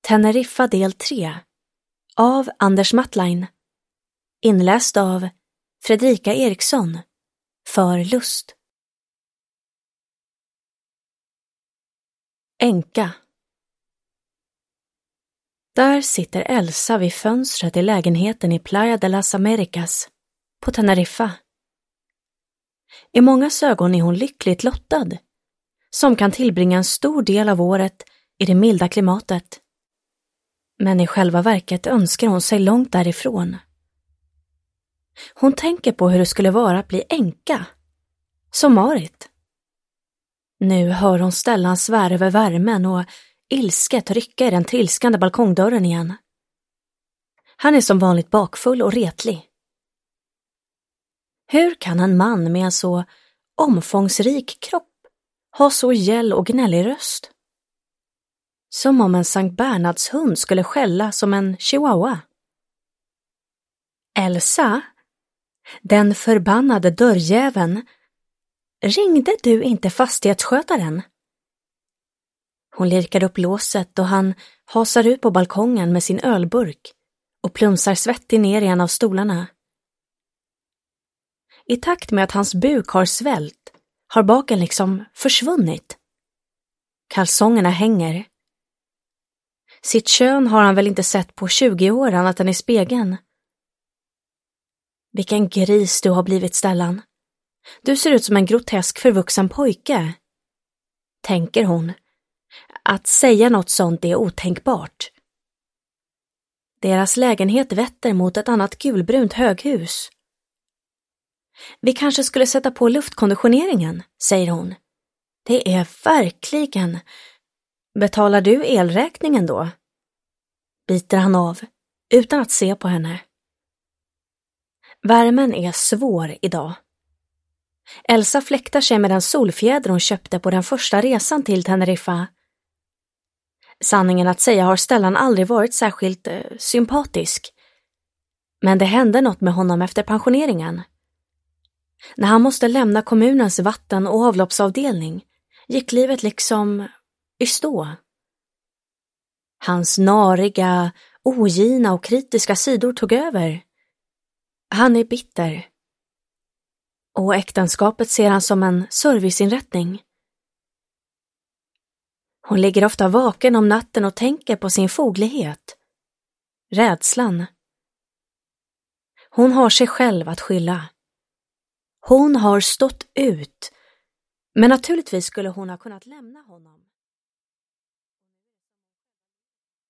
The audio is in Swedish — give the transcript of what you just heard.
Teneriffa del 3 av Anders Mattlein. Inläst av Fredrika Eriksson för Lust. Änka. Där sitter Elsa vid fönstret i lägenheten i Playa de las Americas på Teneriffa. I mångas ögon är hon lyckligt lottad, som kan tillbringa en stor del av året i det milda klimatet. Men i själva verket önskar hon sig långt därifrån. Hon tänker på hur det skulle vara att bli änka, som Marit. Nu hör hon Stellan svära över värmen och ilsket rycka i den trilskande balkongdörren igen. Han är som vanligt bakfull och retlig. Hur kan en man med en så omfångsrik kropp ha så gäll och gnällig röst? Som om en Sankt Bernhards hund skulle skälla som en chihuahua. Elsa, den förbannade dörrjäveln, ringde du inte fastighetsskötaren? Hon lirkar upp låset och han hasar ut på balkongen med sin ölburk och plumsar svettig ner i en av stolarna. I takt med att hans buk har svällt har baken liksom försvunnit. Kalsongerna hänger. Sitt kön har han väl inte sett på 20 år annat än i spegeln. Vilken gris du har blivit, Stellan. Du ser ut som en grotesk förvuxen pojke. Tänker hon. Att säga något sånt är otänkbart. Deras lägenhet vetter mot ett annat gulbrunt höghus. Vi kanske skulle sätta på luftkonditioneringen, säger hon. Det är verkligen... Betalar du elräkningen då? Biter han av, utan att se på henne. Värmen är svår idag. Elsa fläktar sig med den solfjäder hon köpte på den första resan till Teneriffa. Sanningen att säga har Stellan aldrig varit särskilt sympatisk. Men det hände något med honom efter pensioneringen. När han måste lämna kommunens vatten- och avloppsavdelning gick livet liksom i stå. Hans nariga, ogina och kritiska sidor tog över. Han är bitter. Och äktenskapet ser han som en serviceinrättning. Hon ligger ofta vaken om natten och tänker på sin foglighet. Rädslan. Hon har sig själv att skylla. Hon har stått ut. Men naturligtvis skulle hon ha kunnat lämna honom.